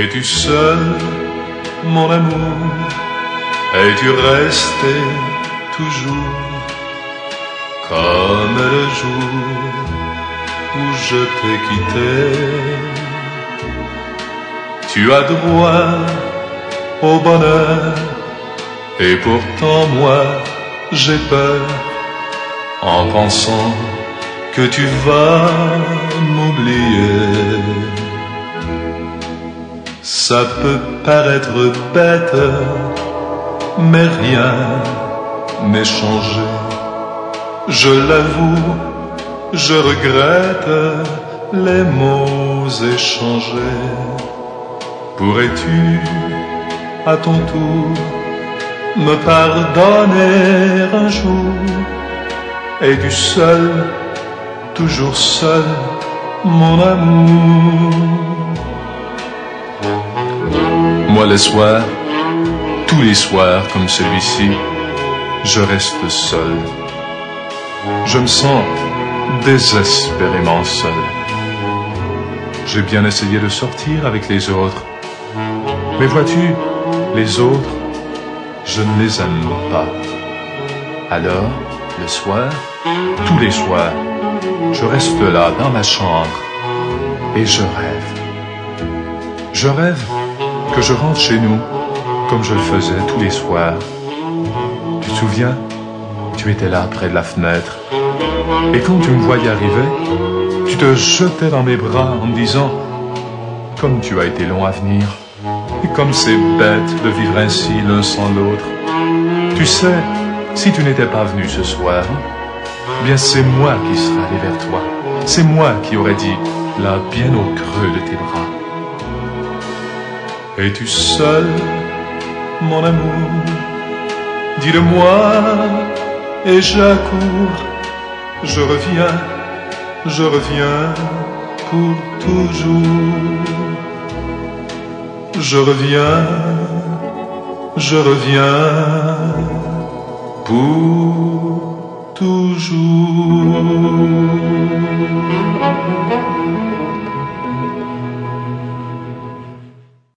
Es-tu seul, mon amour? Es-tu resté toujours comme le jour où je t'ai quitté? Tu as droit au bonheur, et pourtant moi j'ai peur en pensant que tu vas m'oublier. Ça peut paraître bête, mais rien n'est changé. Je l'avoue, je regrette les mots échangés. Pourrais-tu, à ton tour, me pardonner un jour? Es-tu seul, toujours seul, mon amour? Moi les soirs, tous les soirs comme celui-ci, je reste seul. Je me sens désespérément seul. J'ai bien essayé de sortir avec les autres, mais vois-tu, les autres, je ne les aime pas. Alors, le soir, tous les soirs, je reste là dans ma chambre et je rêve. Je rêve que je rentre chez nous comme je le faisais tous les soirs. Tu te souviens? Tu étais là près de la fenêtre et quand tu me voyais arriver, tu te jetais dans mes bras en me disant: comme tu as été long à venir et comme c'est bête de vivre ainsi l'un sans l'autre. Tu sais, si tu n'étais pas venu ce soir, bien c'est moi qui serais allé vers toi. C'est moi qui aurais dit, là bien au creux de tes bras: es-tu seul, mon amour? Dis-le-moi et j'accours. Je reviens pour toujours. Je reviens pour toujours.